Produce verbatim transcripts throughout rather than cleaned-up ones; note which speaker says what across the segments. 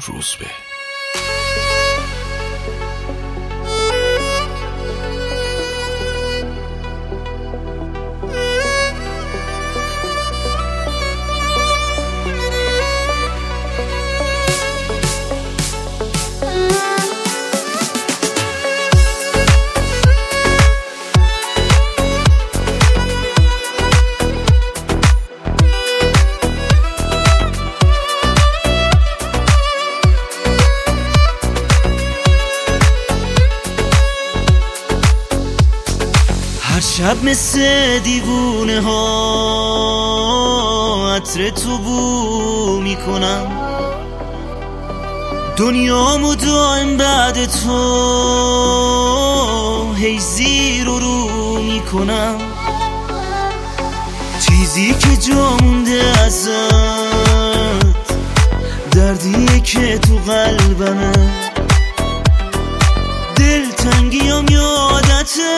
Speaker 1: روزبه.
Speaker 2: شب مثل دیوونه ها عطر تو بو میکنم، دنیامو دائم بعد تو هی زیر و رو میکنم. چیزی که جا مونده ازت دردیه که تو قلبمه، دلتنگیام یادته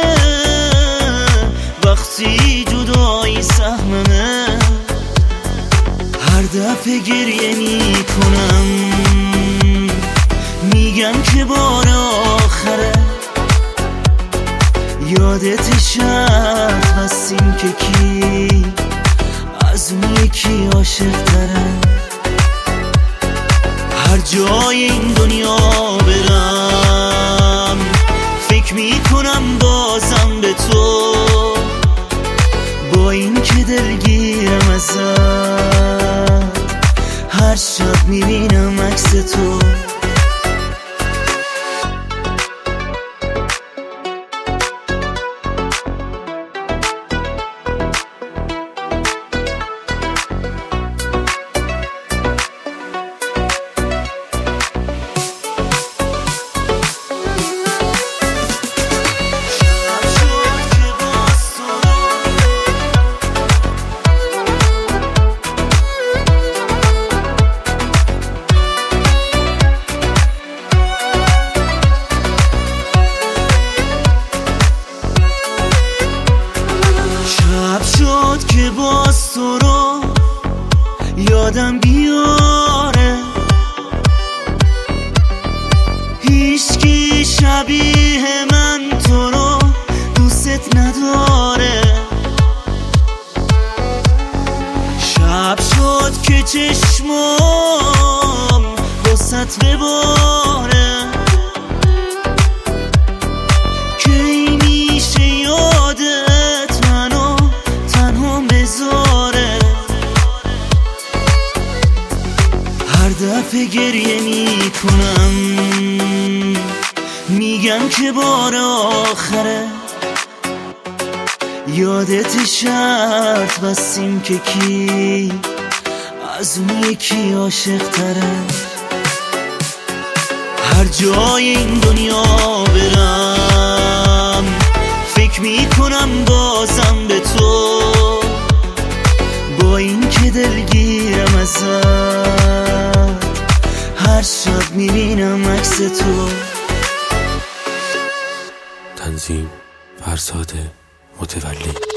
Speaker 2: وقتی جدایی سهممه. هر دفعه گریه میکنم میگم که بار آخره، یادت شرط بستیم که کی از اون یکی عاشق تره. هر جای این دنیا برم فکر میکنم بازم به تو، با این که دلگیرم ازت هر شب میبینم عکس تو. که باز تو رو یادم بیاره، هیچکی شبیه من تو رو دوست نداره. شب شد که چشمام واسط بباره، کی میشه یادت منو تنها بذاره. هر دفعه گریه میکنم میگم که بار آخره، یادت شرط بستیم که کی از اون یکی عاشق تره. هر جای این دنیا برم فکر میکنم بازم به تو، با این که دلگیرم ازت هر شب میبینم عکس تو.
Speaker 1: تنظیم فرزاد متولی.